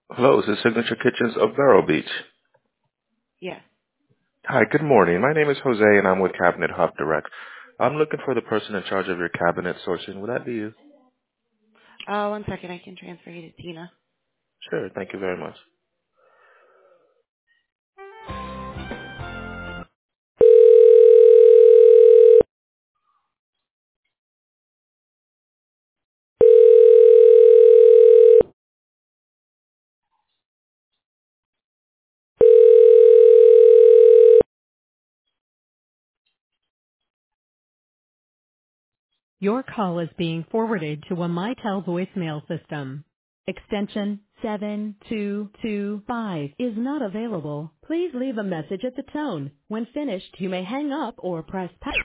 Hello, this is Signature Kitchens of Vero Beach. Yes. Hi, good morning. My name is Jose and I'm with Cabinet Hub Direct. I'm looking for the person in charge of your cabinet sourcing. Would that be you? One second. I can transfer you to Tina. Sure, thank you very much. Your call is being forwarded to a Mitel voicemail system. Extension 7225 is not available. Please leave a message at the tone. When finished, you may hang up or press pound.